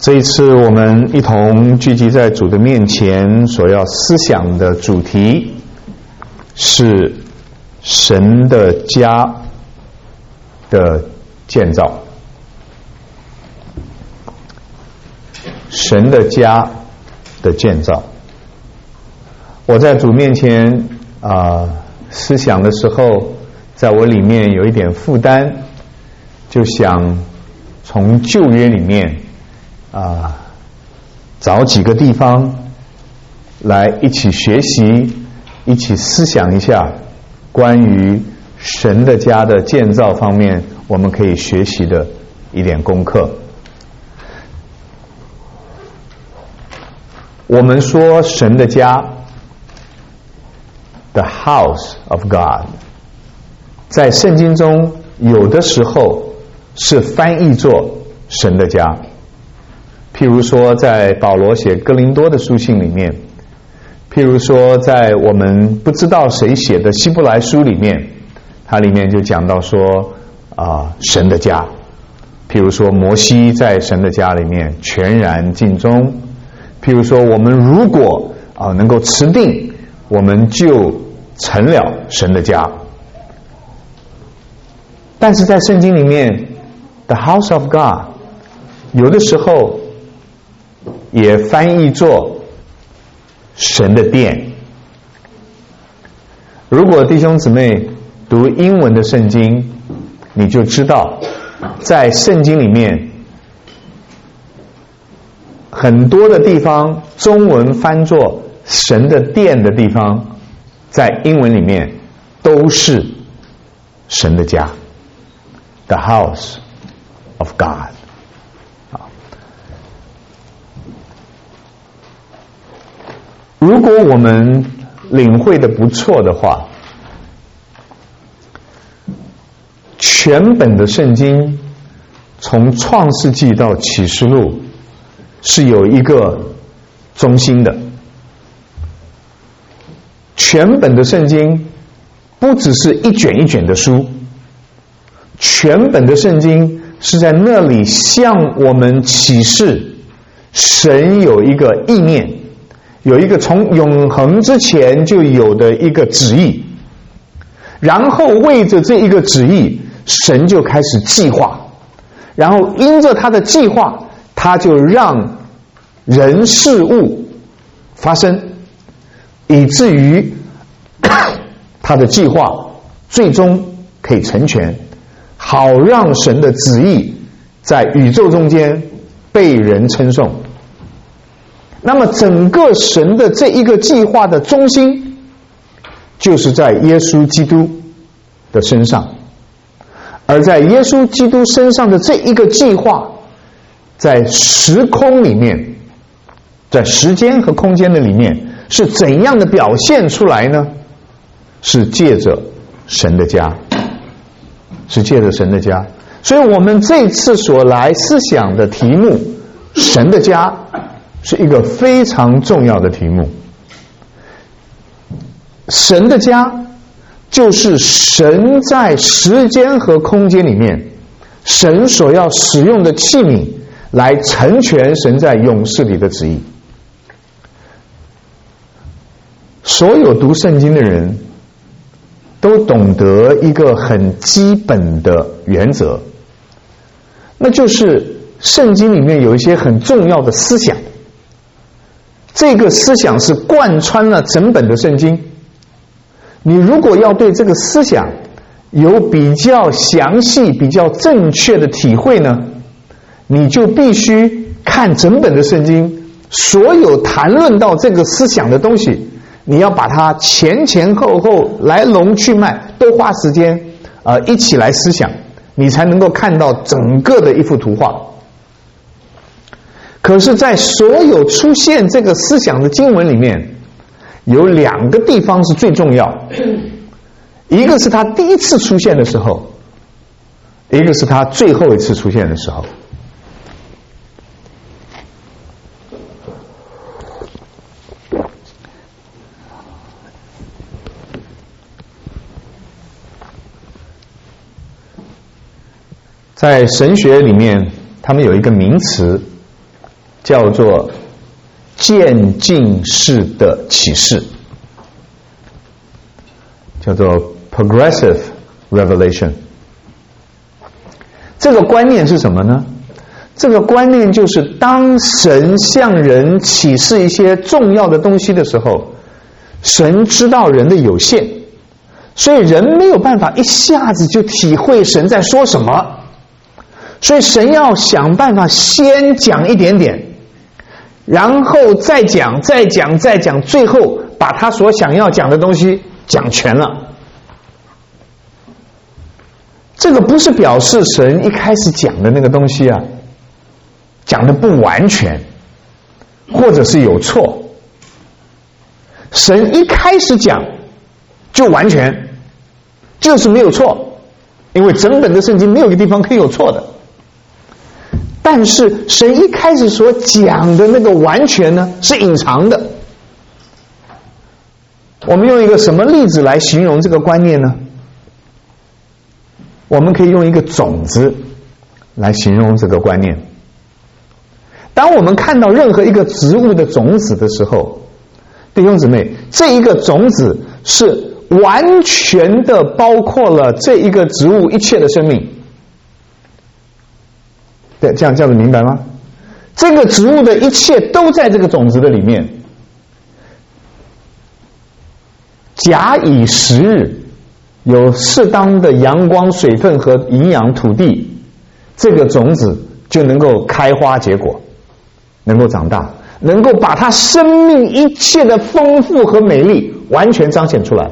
这一次我们一同聚集在主的面前，所要思想的主题是神的家的建造。神的家的建造。我在主面前思想的时候，在我里面有一点负担，就想从旧约里面找几个地方来一起学习，一起思想一下关于神的家的建造方面我们可以学习的一点功课。我们说神的家 The house of God 在圣经中有的时候是翻译作神的家，譬如说在保罗写哥林多的书信里面，譬如说在我们不知道谁写的希伯来书里面，它里面就讲到说神的家，譬如说摩西在神的家里面全然尽忠，譬如说我们如果能够持定，我们就成了神的家。但是在圣经里面 The house of God 有的时候也翻译作神的殿。如果弟兄姊妹读英文的圣经，你就知道在圣经里面很多的地方中文翻作神的殿的地方，在英文里面都是神的家 The house of God。 如果我们领会的不错的话，全本的圣经从创世纪到启示录是有一个中心的。全本的圣经不只是一卷一卷的书，全本的圣经是在那里向我们启示神有一个意念，有一个从永恒之前就有的一个旨意，然后为着这一个旨意，神就开始计划，然后因着他的计划，他就让人事物发生，以至于他的计划最终可以成全，好让神的旨意在宇宙中间被人称颂。那么整个神的这一个计划的中心就是在耶稣基督的身上，而在耶稣基督身上的这一个计划在时空里面，在时间和空间的里面是怎样的表现出来呢？是借着神的家，是借着神的家。所以我们这次所来思想的题目神的家是一个非常重要的题目。神的家就是神在时间和空间里面神所要使用的器皿，来成全神在永世里的旨意。所有读圣经的人都懂得一个很基本的原则，那就是圣经里面有一些很重要的思想，这个思想是贯穿了整本的圣经。你如果要对这个思想有比较详细比较正确的体会呢，你就必须看整本的圣经，所有谈论到这个思想的东西，你要把它前前后后来龙去脉都花时间一起来思想，你才能够看到整个的一幅图画。可是在所有出现这个思想的经文里面，有两个地方是最重要，一个是它第一次出现的时候，一个是它最后一次出现的时候。在神学里面他们有一个名词叫做渐进式的启示，叫做 progressive revelation。这个观念是什么呢？这个观念就是当神向人启示一些重要的东西的时候，神知道人的有限，所以人没有办法一下子就体会神在说什么，所以神要想办法先讲一点点，然后再讲，最后把他所想要讲的东西讲全了。这个不是表示神一开始讲的那个东西啊，讲的不完全，或者是有错。神一开始讲就完全，就是没有错，因为整本的圣经没有一个地方可以有错的。但是神一开始所讲的那个完全呢，是隐藏的。我们用一个什么例子来形容这个观念呢？我们可以用一个种子来形容这个观念。当我们看到任何一个植物的种子的时候，弟兄姊妹，这一个种子是完全的包括了这一个植物一切的生命。对，这样子明白吗？这个植物的一切都在这个种子的里面。假以时日，有适当的阳光、水分和营养土地，这个种子就能够开花结果，能够长大，能够把它生命一切的丰富和美丽完全彰显出来。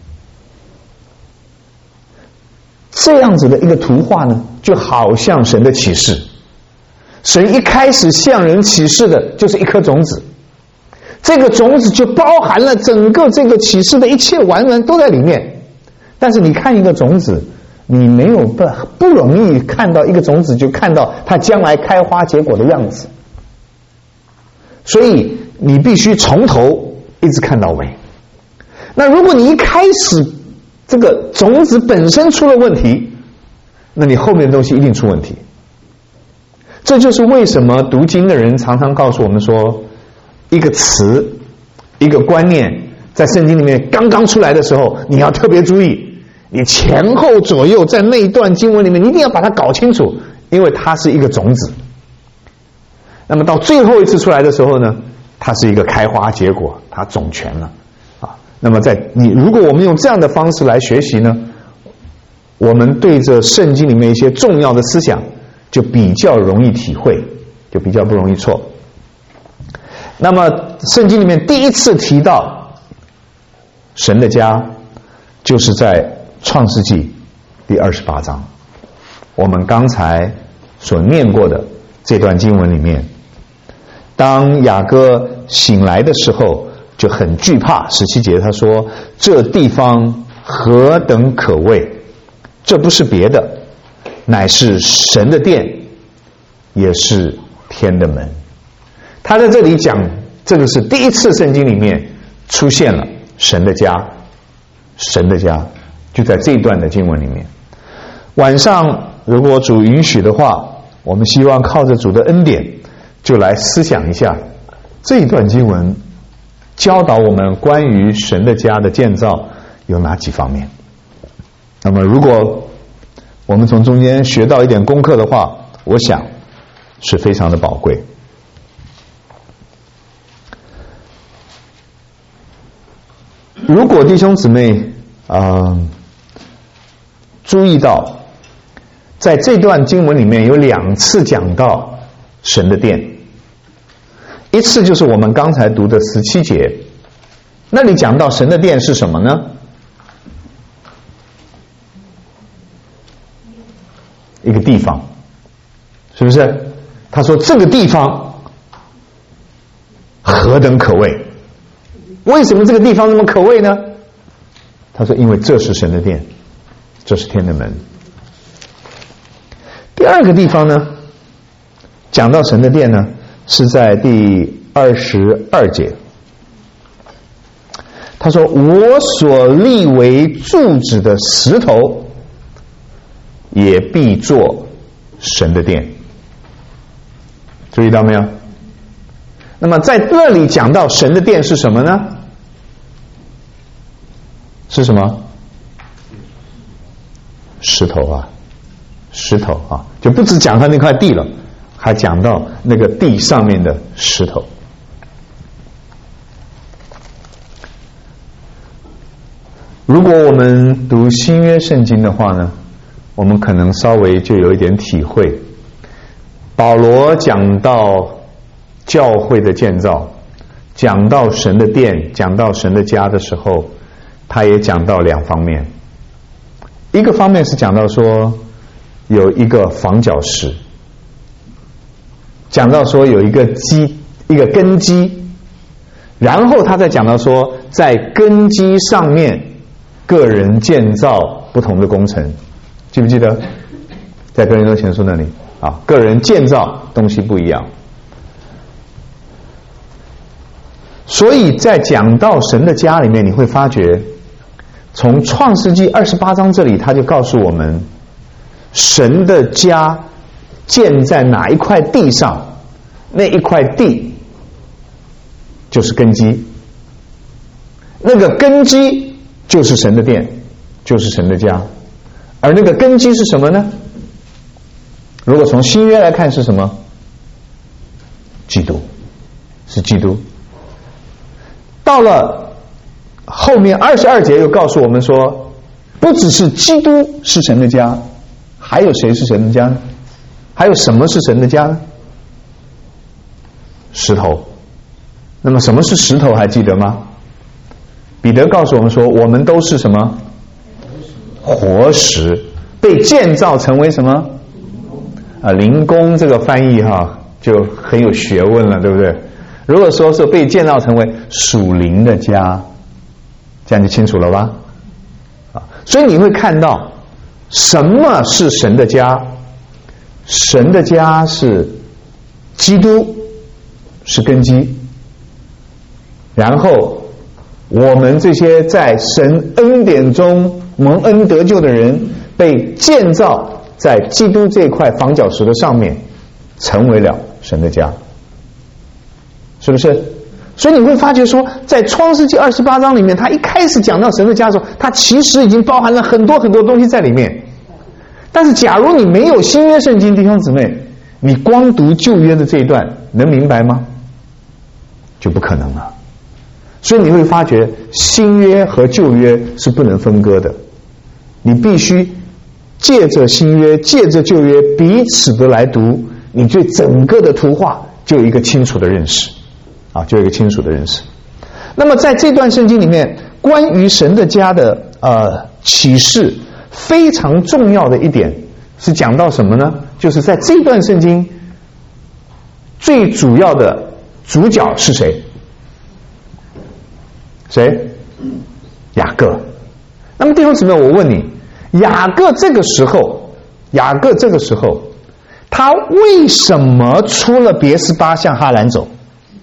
这样子的一个图画呢，就好像神的启示。神一开始向人启示的就是一颗种子，这个种子就包含了整个这个启示的一切完全都在里面。但是你看一个种子，你没有不容易看到一个种子就看到它将来开花结果的样子，所以你必须从头一直看到尾。那如果你一开始这个种子本身出了问题，那你后面的东西一定出问题。这就是为什么读经的人常常告诉我们说，一个词一个观念在圣经里面刚刚出来的时候，你要特别注意，你前后左右在那一段经文里面你一定要把它搞清楚，因为它是一个种子。那么到最后一次出来的时候呢，它是一个开花结果，它种全了啊。那么如果我们用这样的方式来学习呢，我们对着圣经里面一些重要的思想就比较容易体会，就比较不容易错。那么圣经里面第一次提到神的家，就是在创世纪第28章，我们刚才所念过的这段经文里面，当雅各醒来的时候就很惧怕。17节他说，这地方何等可畏，这不是别的，乃是神的殿，也是天的门。他在这里讲，这个是第一次圣经里面出现了神的家，神的家就在这一段的经文里面。晚上如果主允许的话，我们希望靠着主的恩典，就来思想一下这一段经文教导我们关于神的家的建造有哪几方面。那么如果我们从中间学到一点功课的话，我想是非常的宝贵。如果弟兄姊妹注意到在这段经文里面有2次讲到神的殿，一次就是我们刚才读的17节，那里讲到神的殿是什么呢？一个地方，是不是？他说这个地方何等可畏，为什么这个地方那么可畏呢？他说因为这是神的殿，这是天的门。第二个地方呢，讲到神的殿呢，是在第22节。他说我所立为柱子的石头，也必做神的殿。注意到没有？ 那么在那里讲到神的殿是什么呢？是什么？石头啊，石头啊，就不只讲他那块地了，还讲到那个地上面的石头。如果我们读新约圣经的话呢，我们可能稍微就有一点体会。保罗讲到教会的建造，讲到神的殿，讲到神的家的时候，他也讲到两方面。一个方面是讲到说有一个房角石，讲到说有一个根基，然后他再讲到说在根基上面个人建造不同的工程，记不记得？在哥林多前书那里啊，个人建造东西不一样。所以在讲到神的家里面，你会发觉从创世纪28章这里他就告诉我们，神的家建在哪一块地上，那一块地就是根基，那个根基就是神的殿，就是神的家。而那个根基是什么呢？如果从新约来看是什么？基督，是基督。到了后面22节又告诉我们说，不只是基督是神的家，还有谁是神的家呢？还有什么是神的家呢？石头。那么什么是石头还记得吗？彼得告诉我们说，我们都是什么？活石，被建造成为什么？灵宫这个翻译就很有学问了，对不对？如果说是被建造成为属灵的家，这样就清楚了吧？所以你会看到什么是神的家？神的家是基督，是根基。然后我们这些在神恩典中蒙恩得救的人，被建造在基督这块房角石的上面，成为了神的家，是不是？所以你会发觉说，在创世纪28章里面，他一开始讲到神的家的时候，他其实已经包含了很多很多东西在里面。但是假如你没有新约圣经，弟兄姊妹，你光读旧约的这一段，能明白吗？就不可能了。所以你会发觉新约和旧约是不能分割的，你必须借着新约借着旧约彼此的来读，你对整个的图画就有一个清楚的认识就有一个清楚的认识。那么在这段圣经里面，关于神的家的启示非常重要的一点是讲到什么呢？就是在这段圣经最主要的主角是谁？谁？雅各。那么弟兄姊妹，我问你，雅各这个时候他为什么出了别是巴向哈兰走？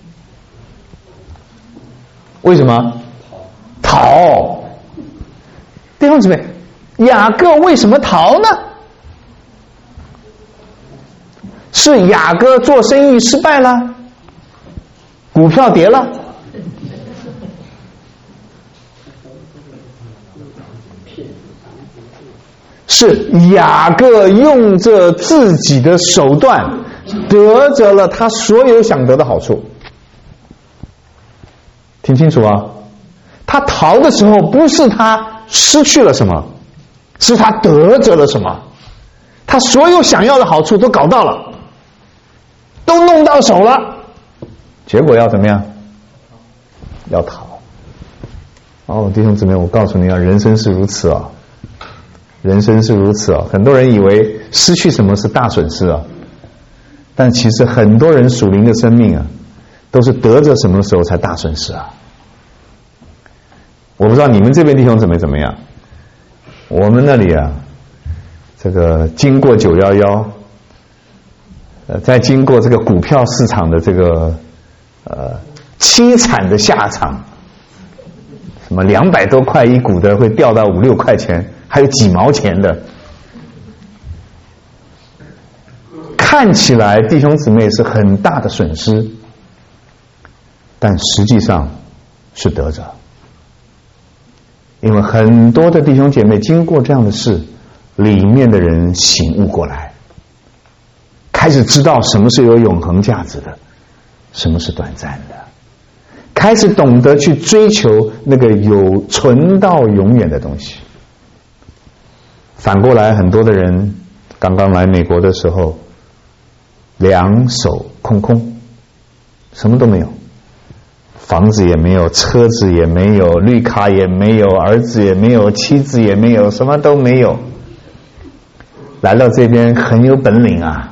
为什么？逃。弟兄姊妹，雅各为什么逃呢？是雅各做生意失败了，股票跌了，是雅各用着自己的手段得着了他所有想得的好处。听清楚啊，他逃的时候不是他失去了什么，是他得着了什么，他所有想要的好处都搞到了，都弄到手了，结果要怎么样？要逃。弟兄姊妹，我告诉你人生是如此人生是如此很多人以为失去什么是大损失但其实很多人属灵的生命都是得着什么时候才大损失我不知道你们这边弟兄姊妹怎么样，我们那里这个经过911再经过这个股票市场的这个凄惨的下场，什么200多块一股的会掉到5、6块钱，还有几毛钱的，看起来弟兄姊妹是很大的损失， 但实际上是得着。因为很多的弟兄姐妹经过这样的事，里面的人醒悟过来，开始知道什么是有永恒价值的，什么是短暂的，开始懂得去追求那个有存到永远的东西。反过来，很多的人刚刚来美国的时候，两手空空，什么都没有，房子也没有，车子也没有，绿卡也没有，儿子也没有，妻子也没有，什么都没有。来到这边很有本领啊！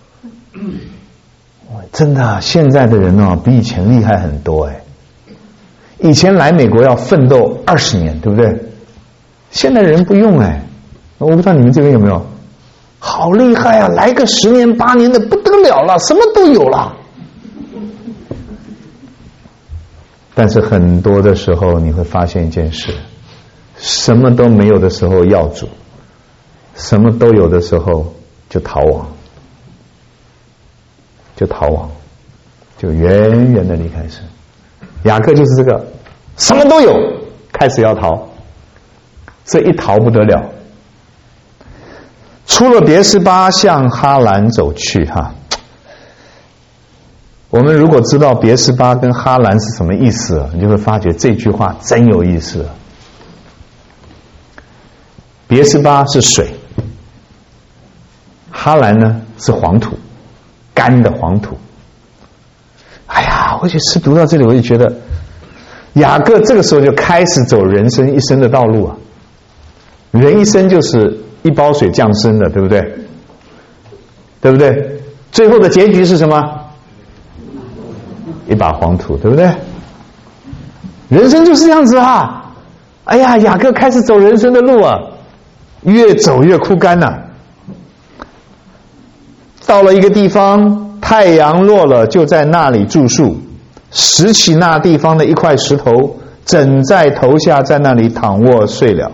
真的，现在的人哦，比以前厉害很多哎。以前来美国要奋斗20年，对不对？现在人不用哎。我不知道你们这边有没有？好厉害啊！来个10年8年的不得了了，什么都有了。但是很多的时候你会发现一件事，什么都没有的时候要主，什么都有的时候就逃亡，就远远的离开神。雅各就是这个，什么都有，开始要逃，这一逃不得了。出了别是巴，向哈兰走去哈。我们如果知道别是巴跟哈兰是什么意思，你就会发觉这句话真有意思。别是巴是水，哈兰呢是黄土，干的黄土。哎呀，我就是读到这里，我就觉得雅各这个时候就开始走人生一生的道路啊。人一生就是一包水降生的，对不对？对不对？最后的结局是什么？一把黄土，对不对？人生就是这样子啊！哎呀，雅各开始走人生的路啊，越走越枯干了。到了一个地方，太阳落了，就在那里住宿，拾起那地方的一块石头，枕在头下，在那里躺卧睡了。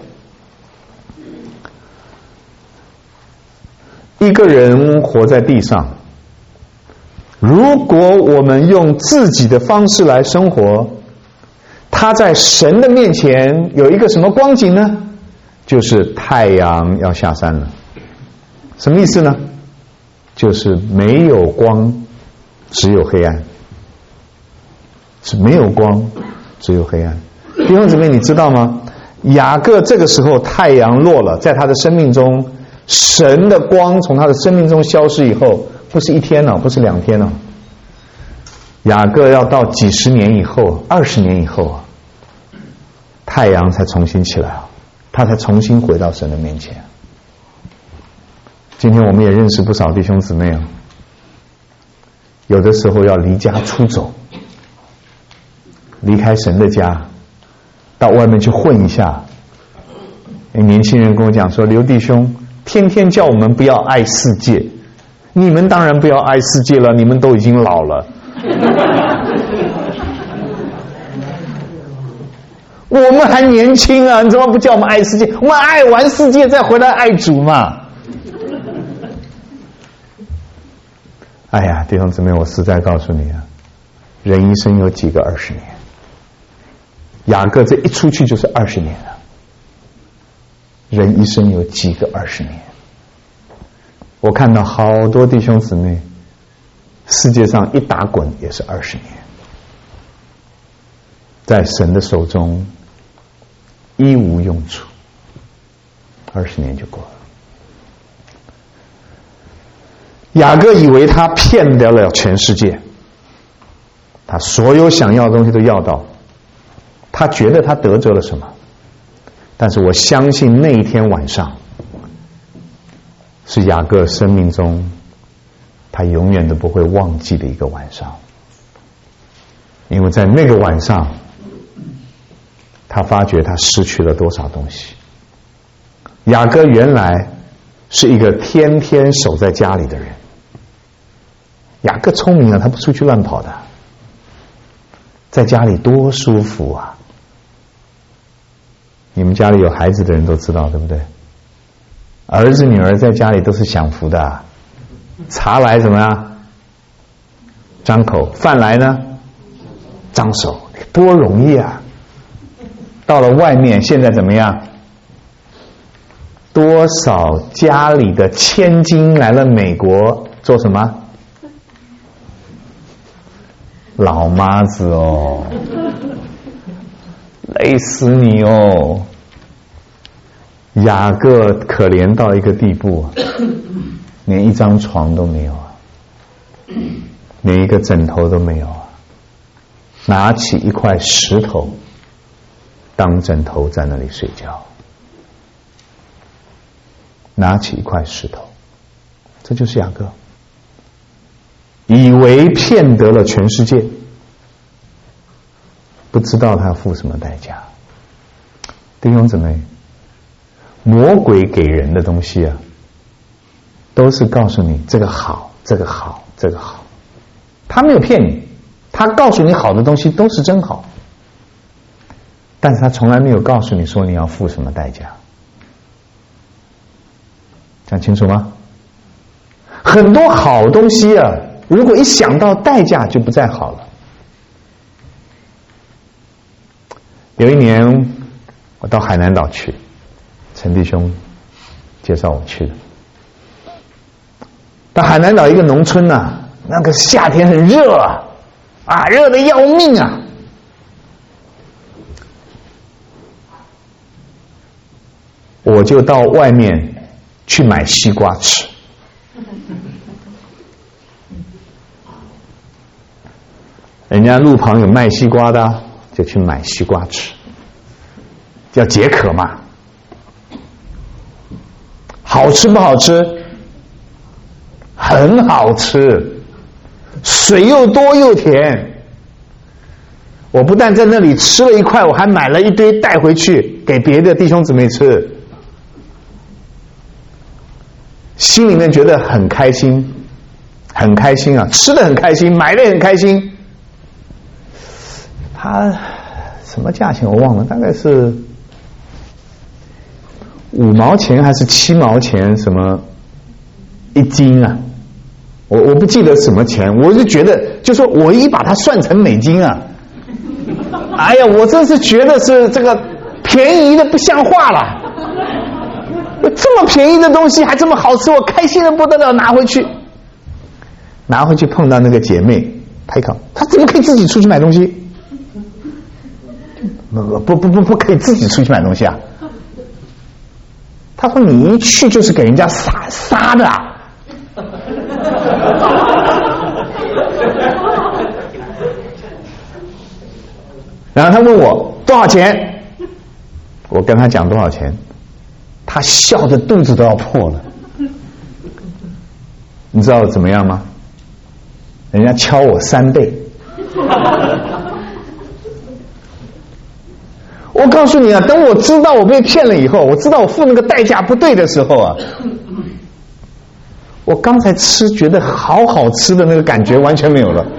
一个人活在地上，如果我们用自己的方式来生活，他在神的面前有一个什么光景呢？就是太阳要下山了。什么意思呢？就是没有光，只有黑暗。是没有光，只有黑暗。弟兄姊妹，你知道吗？雅各这个时候太阳落了，在他的生命中，神的光从他的生命中消失以后，不是1天了，不是2天了，雅各要到几十年以后，20年以后啊，太阳才重新起来啊，他才重新回到神的面前。今天我们也认识不少弟兄姊妹啊，有的时候要离家出走，离开神的家，到外面去混一下。年轻人跟我讲说，刘弟兄天天叫我们不要爱世界，你们当然不要爱世界了，你们都已经老了。我们还年轻啊，你怎么不叫我们爱世界？我们爱完世界再回来爱主嘛。哎呀，弟兄姊妹，我实在告诉你啊，人一生有几个20年？雅各这一出去就是20年了。人一生有几个20年？我看到好多弟兄姊妹，世界上一打滚也是20年，在神的手中一无用处，20年就过了。雅各以为他骗得了全世界，他所有想要的东西都要到，他觉得他得着了什么。但是我相信那一天晚上是雅各生命中他永远都不会忘记的一个晚上，因为在那个晚上他发觉他失去了多少东西。雅各原来是一个天天守在家里的人，雅各聪明啊，他不出去乱跑的，在家里多舒服啊。你们家里有孩子的人都知道，对不对？儿子女儿在家里都是享福的啊。茶来怎么样？张口，饭来呢？ 张手，多容易啊！到了外面，现在怎么样？多少家里的千金来了美国做什么？老妈子哦，累死你哦！雅各可怜到一个地步，连一张床都没有啊，连一个枕头都没有啊，拿起一块石头当枕头在那里睡觉，拿起一块石头，这就是雅各，以为骗得了全世界，不知道他付什么代价。弟兄姊妹，魔鬼给人的东西啊，都是告诉你这个好，这个好，这个好，他没有骗你，他告诉你好的东西都是真好，但是他从来没有告诉你说你要付什么代价。讲清楚吗？很多好东西啊，如果一想到代价就不再好了。有一年我到海南岛去，陈弟兄介绍我去的。到海南岛一个农村啊，那个夏天很热啊，热得要命啊。我就到外面去买西瓜吃。人家路旁有卖西瓜的，就去买西瓜吃，叫解渴嘛。好吃不好吃？很好吃，水又多又甜。我不但在那里吃了一块，我还买了一堆带回去给别的弟兄姊妹吃，心里面觉得很开心，很开心啊，吃得很开心，买得很开心。它什么价钱我忘了，大概是5毛钱还是7毛钱，什么一斤啊？我不记得什么钱，我就觉得，就说我一把它算成美金啊，哎呀，我真是觉得是这个便宜的不像话了。这么便宜的东西还这么好吃，我开心的不得了，拿回去碰到那个姐妹，她一看，她怎么可以自己出去买东西？不可以自己出去买东西啊！她说你一去就是给人家杀的啊！然后她问我多少钱，我跟她讲多少钱，她笑得肚子都要破了。你知道怎么样吗？人家敲我3倍。我告诉你啊，等我知道我被骗了以后，我知道我付那个代价不对的时候啊，我刚才吃觉得好好吃的那个感觉完全没有了，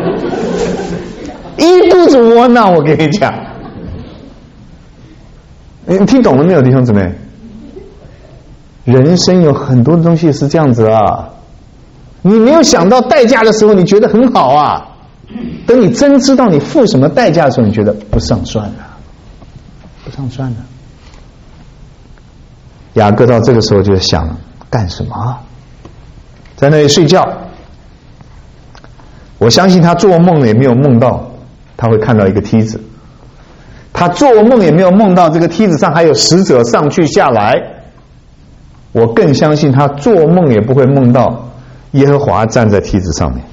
一肚子窝囊。我跟你讲，你听懂了没有，弟兄姊妹？人生有很多东西是这样子啊，你没有想到代价的时候，你觉得很好啊，等你真知道你付什么代价的时候，你觉得不上算了。不上算了。雅各到这个时候就想干什么？在那里睡觉。我相信他做梦也没有梦到他会看到一个梯子，他做梦也没有梦到这个梯子上还有使者上去下来。我更相信他做梦也不会梦到耶和华站在梯子上面，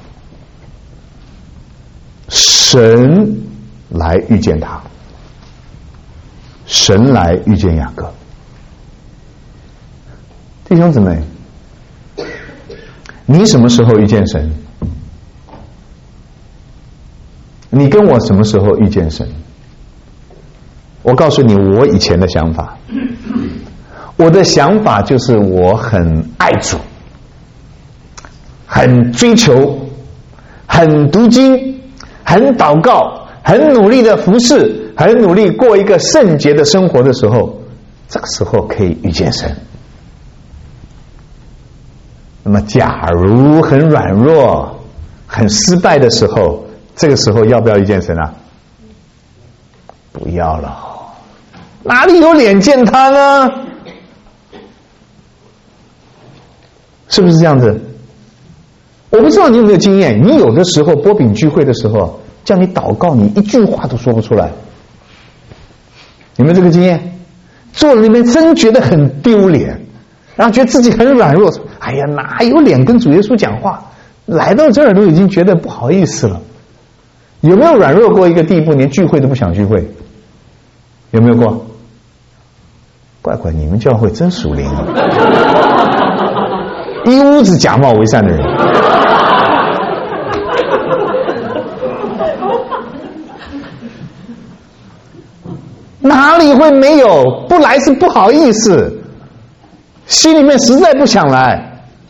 神来遇见他，神来遇见雅各。弟兄姊妹，你什么时候遇见神？你跟我什么时候遇见神？我告诉你我以前的想法，我的想法就是我很爱主，很追求，很读经，很祷告，很努力的服侍，很努力过一个圣洁的生活的时候，这个时候可以遇见神。那么假如很软弱很失败的时候， 这个时候要不要遇见神啊？不要了，哪里有脸见他呢？是不是这样子？我不知道你有没有经验，你有的时候波饼聚会的时候叫你祷告，你一句话都说不出来，有没有这个经验？坐在那边真觉得很丢脸，然后觉得自己很软弱，哎呀，哪有脸跟主耶稣讲话？来到这儿都已经觉得不好意思了。有没有软弱过一个地步，连聚会都不想聚会？有没有过？怪怪你们教会真属灵啊！一屋子假冒为善的人。哪里会没有？不来是不好意思，心里面实在不想来。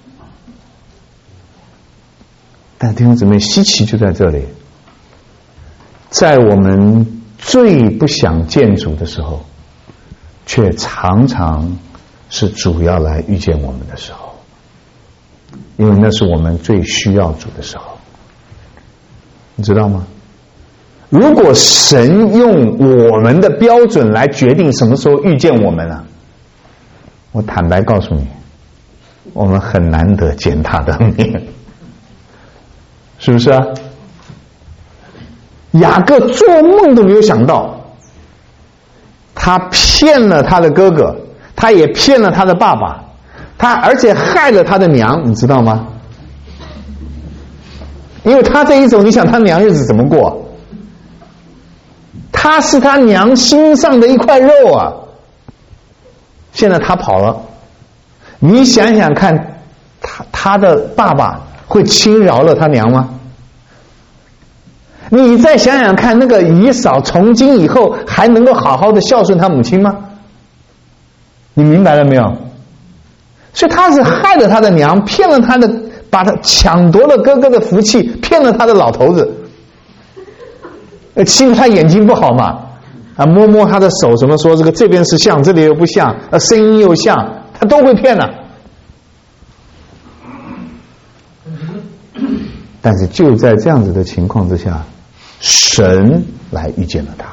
但弟兄姊妹，稀奇就在这里，在我们最不想见主的时候，却常常是主要来遇见我们的时候，因为那是我们最需要主的时候，你知道吗？如果神用我们的标准来决定什么时候遇见我们啊，我坦白告诉你，我们很难得见他的面，是不是啊？雅各做梦都没有想到，他骗了他的哥哥，他也骗了他的爸爸，他而且害了他的娘，你知道吗？因为他这一走，你想他娘日子怎么过？他是他娘心上的一块肉啊！现在他跑了，你想想看，他的爸爸会轻饶了他娘吗？你再想想看，那个以扫从今以后还能够好好的孝顺他母亲吗？你明白了没有？所以他是害了他的娘，骗了他的，把他抢夺了哥哥的福气，骗了他的老头子。欺负他眼睛不好嘛，啊，摸摸他的手，什么说这边是像，这里又不像，声音又像，他都会骗了。但是就在这样子的情况之下，神来遇见了他，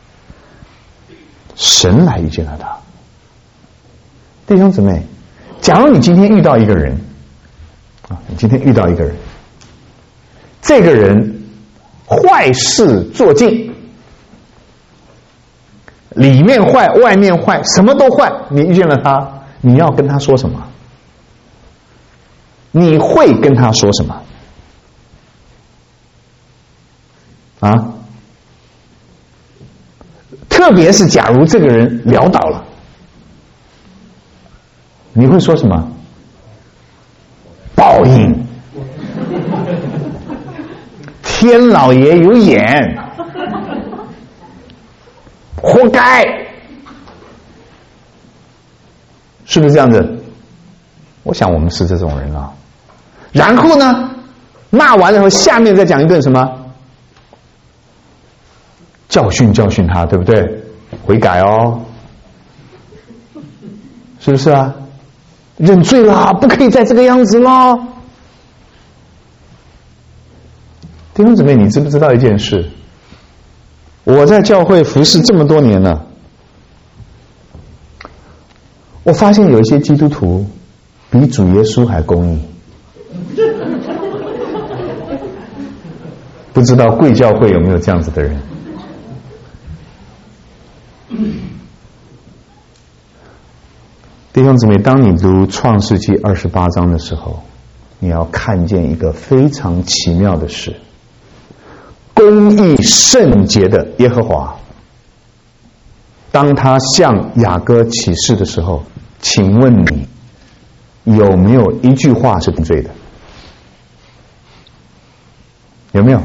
神来遇见了他。弟兄姊妹，假如你今天遇到一个人，啊，你今天遇到一个人，这个人坏事做尽，里面坏外面坏，什么都坏，你遇见了他，你要跟他说什么？你会跟他说什么？啊？特别是假如这个人潦倒了，你会说什么？报应，天老爷有眼，活该，是不是这样子？我想我们是这种人啊。然后呢，骂完了后，下面再讲一顿什么？教训教训他，对不对？悔改哦，是不是啊？认罪啦，不可以再这个样子了。弟兄姊妹，你知不知道一件事？我在教会服侍这么多年了，我发现有一些基督徒比主耶稣还公义。不知道贵教会有没有这样子的人？弟兄姊妹，当你读创世纪28章的时候，你要看见一个非常奇妙的事。公义圣洁的耶和华，当他向雅各起誓的时候，请问你有没有一句话是定罪的？有没有？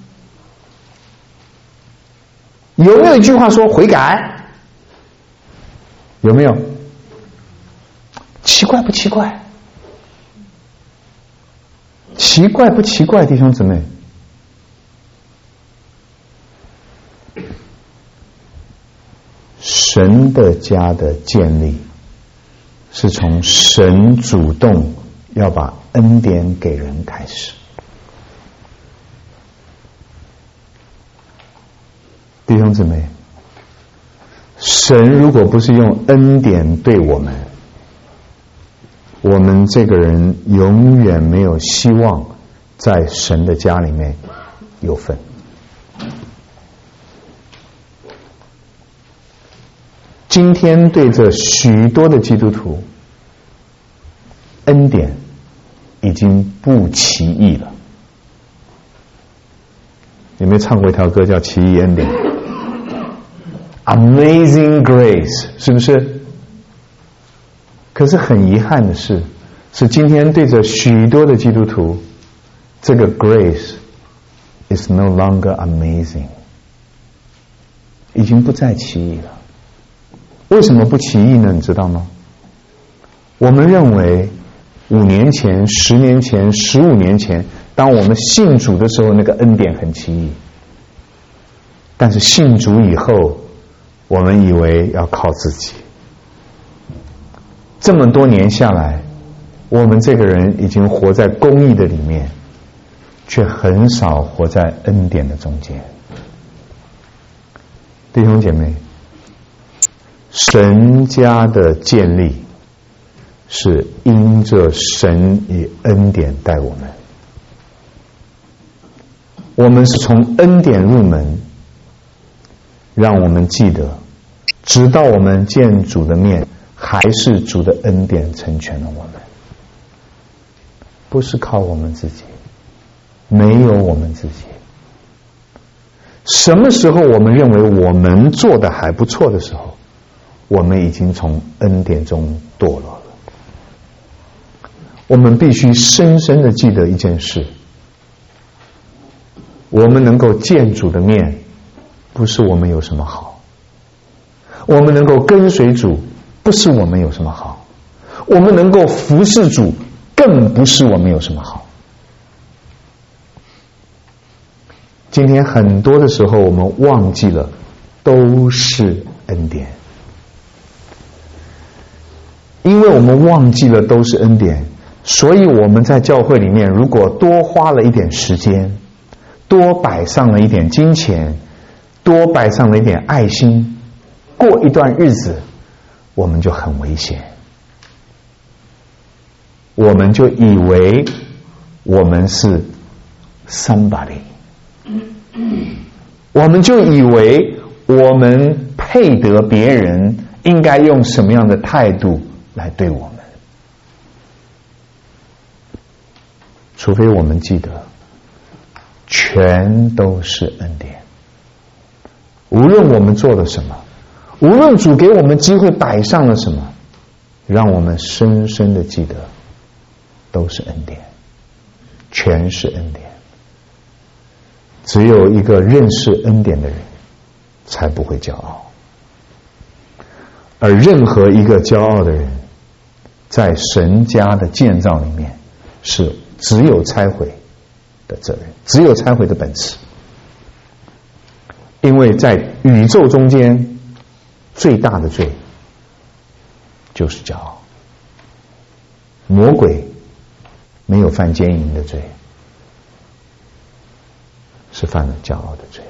有没有一句话说悔改？有没有？奇怪不奇怪？奇怪不奇怪，弟兄姊妹？神的家的建立是从神主动要把恩典给人开始。 弟兄姊妹，神如果不是用恩典对我们，我们这个人永远没有希望在神的家里面有份。今天对着许多的基督徒，恩典已经不奇异了。有没有唱过一条歌叫《奇异恩典》？Amazing Grace， 是不是？可是很遗憾的是今天对着许多的基督徒，这个 Grace is no longer amazing， 已经不再奇异了。为什么不奇异呢？你知道吗？我们认为5年前、10年前、15年前，当我们信主的时候，那个恩典很奇异。但是信主以后，我们以为要靠自己。这么多年下来，我们这个人已经活在公义的里面，却很少活在恩典的中间。弟兄姐妹，神家的建立是因着神以恩典待我们，我们是从恩典入门，让我们记得，直到我们见主的面，还是主的恩典成全了我们，不是靠我们自己，没有我们自己。什么时候我们认为我们做的还不错的时候，我们已经从恩典中堕落了。我们必须深深的记得一件事，我们能够见主的面，不是我们有什么好；我们能够跟随主，不是我们有什么好；我们能够服侍主，更不是我们有什么好。今天很多的时候，我们忘记了，都是恩典。因为我们忘记了都是恩典，所以我们在教会里面，如果多花了一点时间，多摆上了一点金钱，多摆上了一点爱心，过一段日子，我们就很危险。我们就以为我们是 somebody， 我们就以为我们配得别人应该用什么样的态度来对我们。除非我们记得全都是恩典，无论我们做了什么，无论主给我们机会摆上了什么，让我们深深的记得都是恩典，全是恩典。只有一个认识恩典的人才不会骄傲，而任何一个骄傲的人在神家的建造里面是只有拆毁的责任，只有拆毁的本事。因为在宇宙中间最大的罪就是骄傲。魔鬼没有犯奸淫的罪，是犯了骄傲的罪。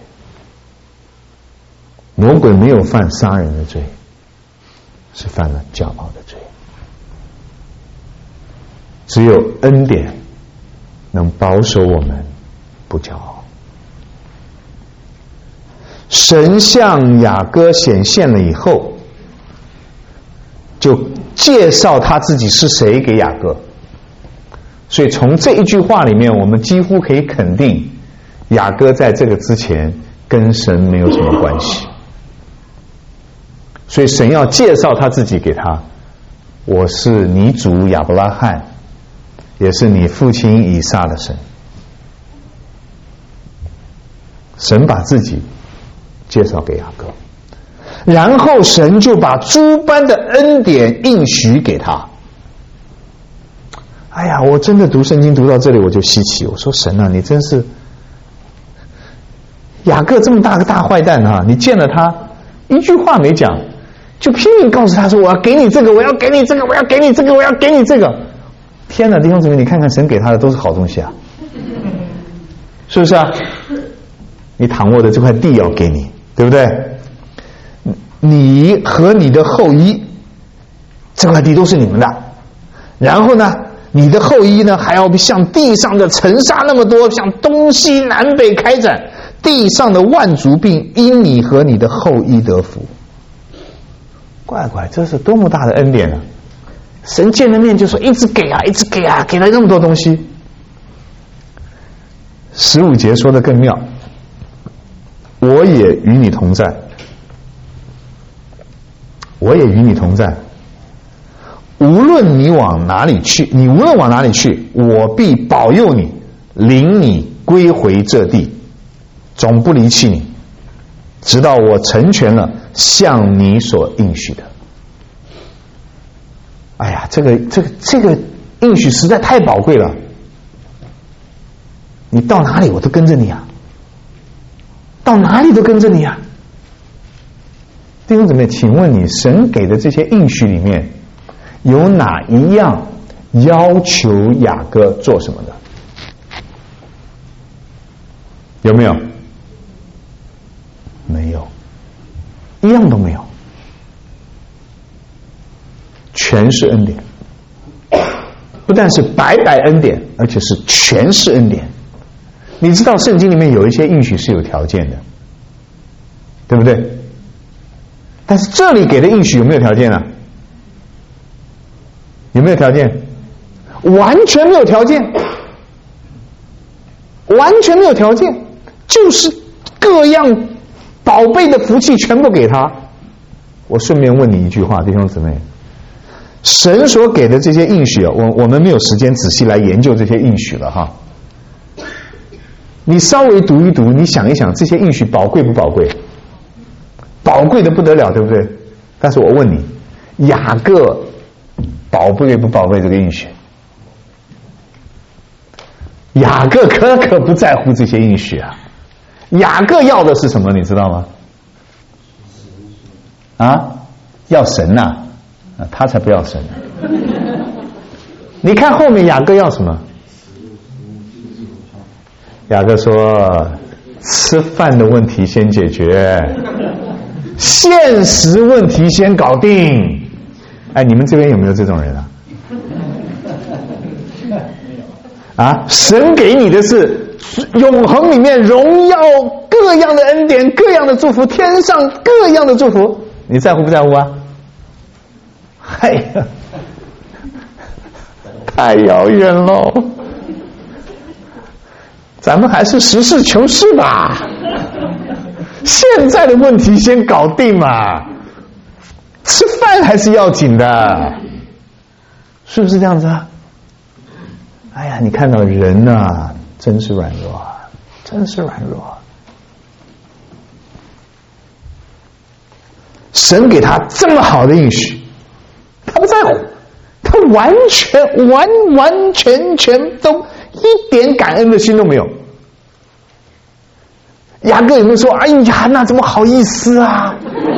魔鬼没有犯杀人的罪，是犯了骄傲的罪。只有恩典能保守我们不骄傲。神向雅各显现了以后，就介绍他自己是谁给雅各。所以从这一句话里面，我们几乎可以肯定，雅各在这个之前跟神没有什么关系。所以神要介绍他自己给他，我是你主亚伯拉罕，也是你父亲以撒的神。神把自己介绍给雅各，然后神就把诸般的恩典应许给他。哎呀，我真的读圣经读到这里我就稀奇，我说神啊，你真是雅各这么大个大坏蛋啊！你见了他一句话没讲，就拼命告诉他说我要给你这个，我要给你这个，我要给你这个，我要给你这个。天哪，弟兄姊妹，你看看神给他的都是好东西啊，是不是啊？你躺卧的这块地要给你， 对不对？你和你的后裔，这块地都是你们的。然后呢，你的后裔呢，还要像地上的尘沙那么多，向东西南北开展，地上的万族并因你和你的后裔得福。乖乖，这是多么大的恩典啊！神见了面就说一直给啊，一直给啊，给了那么多东西。15节说的更妙，我也与你同在，我也与你同在。无论你往哪里去，我必保佑你，领你归回这地，总不离弃你，直到我成全了向你所应许的。哎呀，这个应许实在太宝贵了。你到哪里我都跟着你啊，到哪里都跟着你啊。弟兄姊妹，请问你，神给的这些应许里面，有哪一样要求雅各做什么的？有没有？没有，一样都没有，全是恩典。不但是白白恩典，而且是全是恩典。你知道圣经里面有一些应许是有条件的，对不对？但是这里给的应许有没有条件啊？有没有条件？完全没有条件，完全没有条件，就是各样宝贝的福气全部给他。我顺便问你一句话，弟兄姊妹，神所给的这些应许，我们没有时间仔细来研究这些应许了哈。你稍微读一读，你想一想，这些应许宝贵不宝贵？宝贵的不得了，对不对？但是我问你，雅各宝贵不宝贵这个应许？雅各可不在乎这些应许啊！雅各要的是什么？你知道吗？啊，要神呐！他才不要神。你看后面雅各要什么？雅各说：“吃饭的问题先解决，现实问题先搞定。”哎，你们这边有没有这种人啊？啊，神给你的是永恒里面荣耀各样的恩典，各样的祝福，天上各样的祝福，你在乎不在乎啊？哎呀，太遥远喽！咱们还是实事求是吧，现在的问题先搞定嘛，吃饭还是要紧的，是不是这样子啊？哎呀，你看到人啊，真是软弱，真是软弱。神给他这么好的应许，他不在乎，他完全都一点感恩的心都没有。雅各有没有说：“哎呀，那怎么好意思啊？”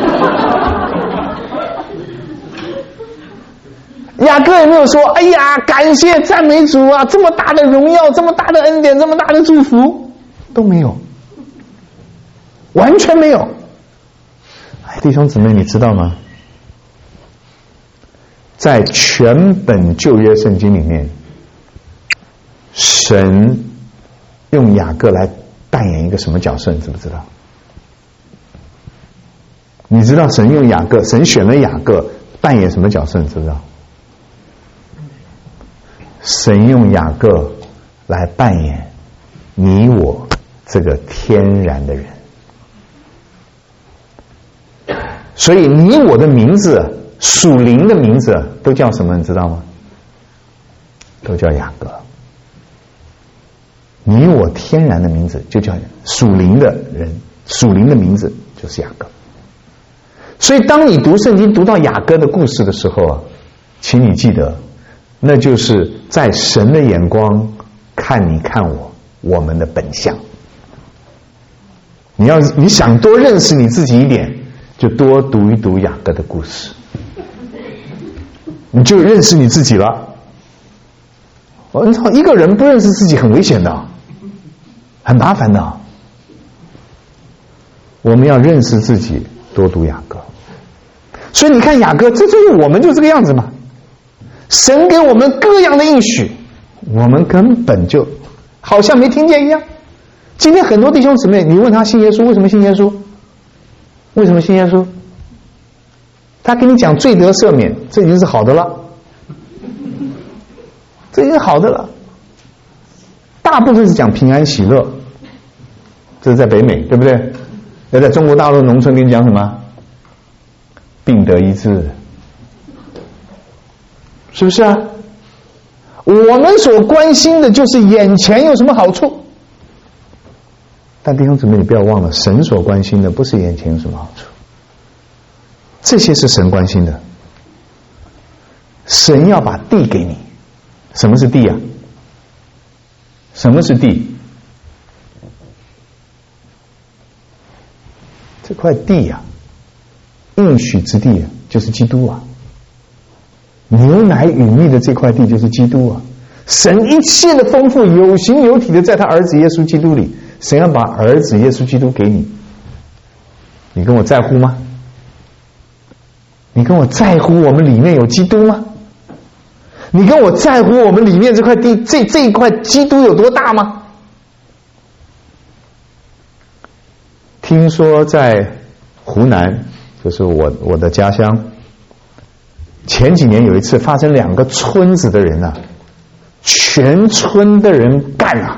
雅各有没有说：“哎呀，感谢赞美主啊，这么大的荣耀，这么大的恩典，这么大的祝福？”都没有，完全没有。哎，弟兄姊妹，你知道吗？在全本旧约圣经里面，神用雅各来扮演一个什么角色？你知不知道？你知道神用雅各，神选了雅各扮演什么角色？你知不知道？神用雅各来扮演你我这个天然的人，所以你我的名字，属灵的名字都叫什么？你知道吗？都叫雅各。你我天然的名字就叫属灵的人，属灵的名字就是雅各。所以当你读圣经读到雅各的故事的时候啊，请你记得，那就是在神的眼光看你看我们的本相。你想多认识你自己一点，就多读一读雅各的故事，你就认识你自己了。你知道一个人不认识自己很危险的，很麻烦的。 我们要认识自己，多读雅歌。所以你看雅歌，这就是我们就这个样子嘛。神给我们各样的应许，我们根本就好像没听见一样。今天很多弟兄姊妹，你问他信耶稣，为什么信耶稣？为什么信耶稣？他跟你讲罪得赦免，这已经是好的了，这已经是好的了。大部分是讲平安喜乐，这是在北美，对不对？要在中国大陆农村跟你讲什么？病得医治，是不是啊？我们所关心的就是眼前有什么好处。但弟兄姊妹，你不要忘了，神所关心的不是眼前有什么好处，这些是神关心的。神要把地给你。什么是地啊？什么是地？这块地啊，应许之地啊，就是基督啊。牛奶与蜜的这块地就是基督啊。神一切的丰富有形有体的在他儿子耶稣基督里，神要把儿子耶稣基督给你，你跟我在乎吗？你跟我在乎我们里面有基督吗？你跟我在乎我们里面这块地这一块基督有多大吗？听说在湖南，就是我的家乡，前几年有一次发生2个村子的人啊，全村的人干啊，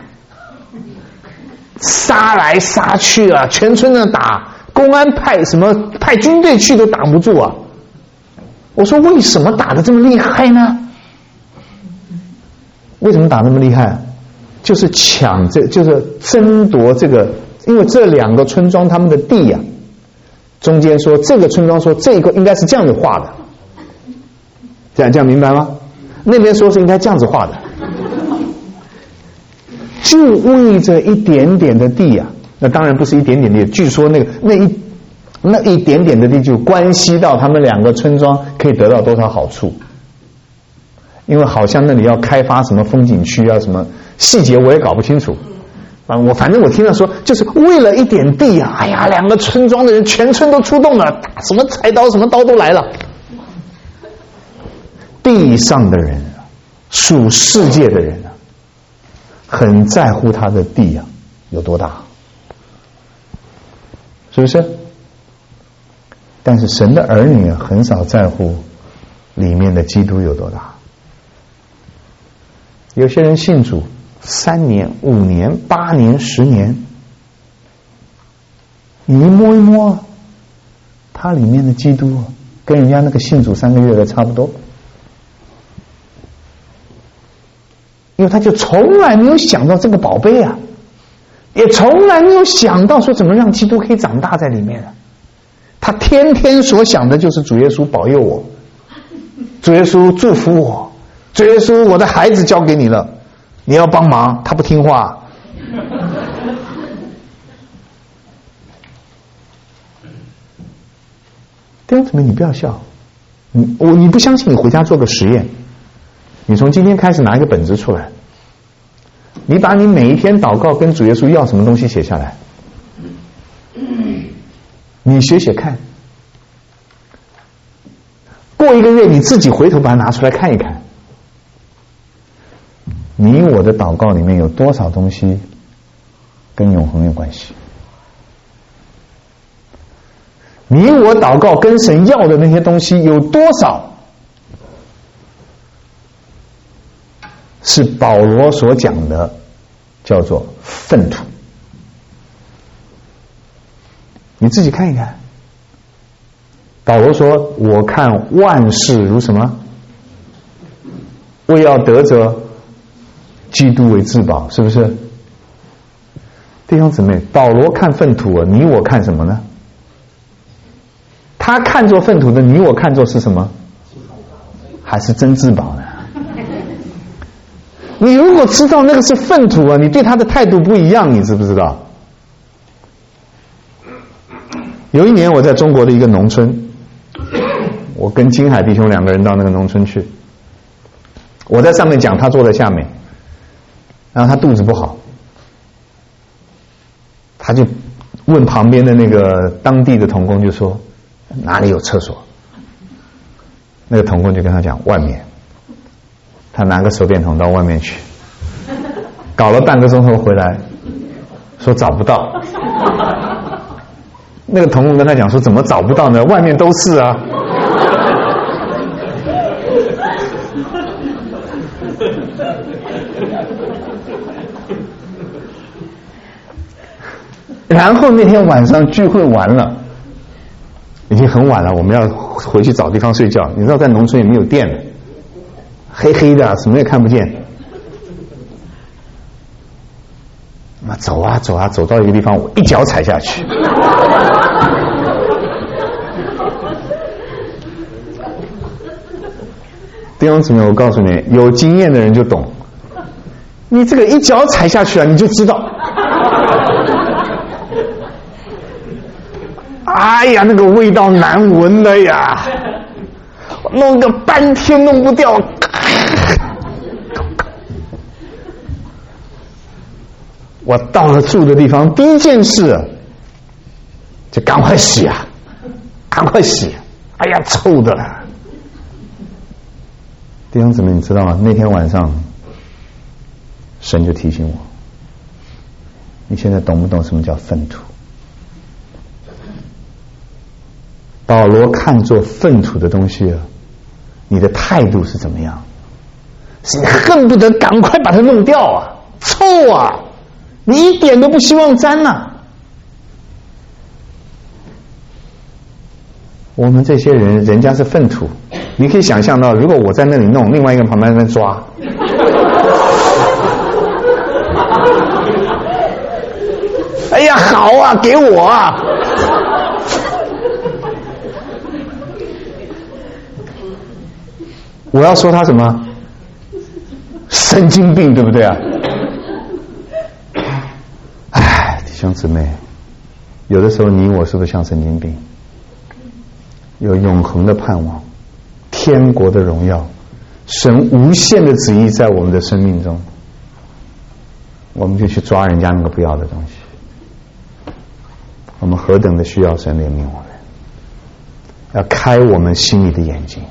杀来杀去啊，全村的打，公安派军队去都打不住啊。我说为什么打得这么厉害呢？为什么打那么厉害？就是就是争夺这个，因为这2个村庄他们的地啊，中间说这个村庄说这个应该是这样子画的，这样明白吗？那边说是应该这样子画的，就为着一点点的地啊，那当然不是一点点地，据说那一点点的地就关系到他们2个村庄可以得到多少好处。因为好像那里要开发什么风景区啊，什么细节我也搞不清楚啊。反正我听到说，就是为了一点地啊，哎呀，2个村庄的人全村都出动了，打什么柴刀什么刀都来了。地上的人啊，属世界的人啊，很在乎他的地啊有多大，是不是？但是神的儿女啊，很少在乎里面的基督有多大。有些人信主3年、5年、8年、10年，你一摸一摸，他里面的基督跟人家那个信主3个月的差不多，因为他就从来没有想到这个宝贝啊，也从来没有想到说怎么让基督可以长大在里面啊。他天天所想的就是主耶稣保佑我，主耶稣祝福我，主耶稣我的孩子交给你了，你要帮忙，他不听话。弟兄姊妹，你不要笑，你不相信，你回家做个实验，你从今天开始拿一个本子出来，你把你每一天祷告跟主耶稣要什么东西写下来，你写写看，过1个月你自己回头把它拿出来看一看，你我的祷告里面有多少东西跟永恒有关系？你我祷告跟神要的那些东西有多少是保罗所讲的叫做粪土？你自己看一看。保罗说，我看万事如什么？为要得着基督为至宝，是不是？弟兄姊妹，保罗看粪土啊，你我看什么呢？他看作粪土的，你我看作是什么？还是真至宝呢？你如果知道那个是粪土啊，你对他的态度不一样，你知不知道？有一年我在中国的一个农村，我跟金海弟兄2个人到那个农村去，我在上面讲，他坐在下面，然后他肚子不好，他就问旁边的那个当地的同工，就说哪里有厕所？那个同工就跟他讲外面。他拿个手电筒到外面去，搞了半个钟头回来，说找不到。那个同工跟他讲说怎么找不到呢？外面都是啊。然后那天晚上聚会完了，已经很晚了，我们要回去找地方睡觉。你知道在农村也没有电了，黑黑的，什么也看不见。那走啊走啊，走到一个地方，我一脚踩下去。弟兄姊妹，我告诉你，有经验的人就懂，你这个一脚踩下去啊，你就知道。哎呀，那个味道难闻的呀，弄个半天弄不掉。我到了住的地方，第一件事就赶快洗啊，赶快洗！哎呀，臭的了！弟兄姊妹，你知道吗？那天晚上，神就提醒我：你现在懂不懂什么叫粪土？保罗看作粪土的东西，你的态度是怎么样？是你恨不得赶快把它弄掉啊，臭啊！你一点都不希望沾啊。我们这些人，人家是粪土，你可以想象到，如果我在那里弄，另外一个人旁边在那抓。哎呀，好啊，给我啊！我要说他什么？神经病，对不对啊？哎，弟兄姊妹，有的时候你我是不是像神经病？有永恒的盼望，天国的荣耀，神无限的旨意在我们的生命中，我们就去抓人家那个不要的东西。我们何等的需要神怜悯我们，要开我们心里的眼睛。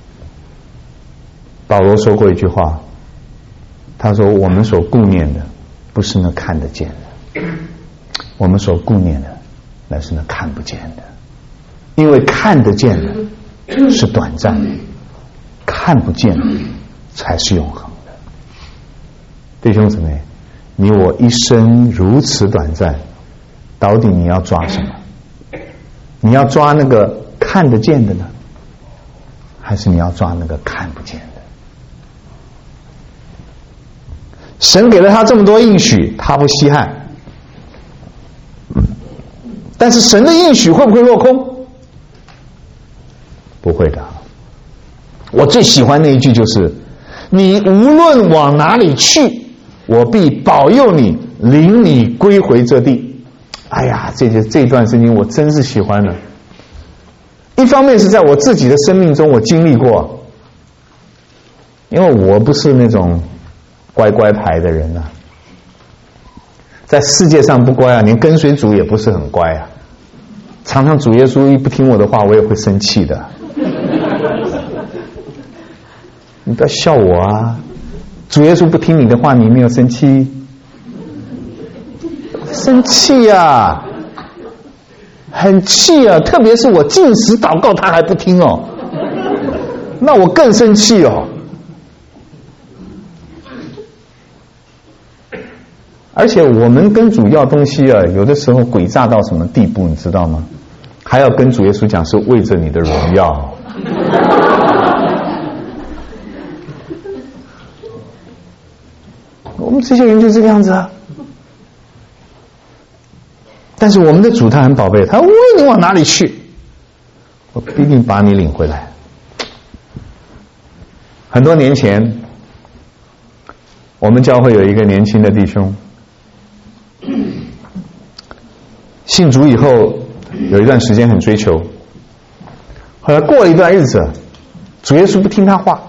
保罗说过一句话，他说我们所顾念的不是那看得见的，我们所顾念的乃是那看不见的。因为看得见的是短暂的，看不见的才是永恒的。弟兄姊妹，你我一生如此短暂，到底你要抓什么？你要抓那个看得见的呢，还是你要抓那个看不见的？神给了他这么多应许，他不稀罕，但是神的应许会不会落空？不会的。我最喜欢那一句就是你无论往哪里去，我必保佑你，领你归回这地。哎呀，这段圣经我真是喜欢的。一方面是在我自己的生命中我经历过，因为我不是那种乖乖牌的人啊，在世界上不乖啊，连跟随主也不是很乖啊，常常主耶稣一不听我的话，我也会生气的。你不要笑我啊！主耶稣不听你的话，你没有生气？生气啊，很气啊！特别是我禁食祷告，他还不听哦，那我更生气哦。而且我们跟主要东西啊，有的时候诡诈到什么地步，你知道吗？还要跟主耶稣讲是为着你的荣耀。我们这些人就这个样子啊。但是我们的主他很宝贝，他无论你往哪里去，我必定把你领回来。很多年前，我们教会有一个年轻的弟兄，信主以后有一段时间很追求，后来过了一段日子，主耶稣不听他话，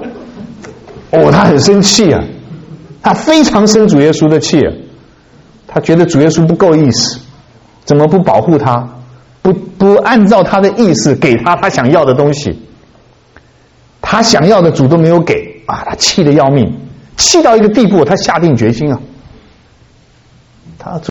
他很生气啊，他非常生主耶稣的气啊， 他觉得主耶稣不够意思，怎么不保护他，不按照他的意思给他想要的东西，他想要的主都没有给啊，他气得要命，气到一个地步，他下定决心啊，他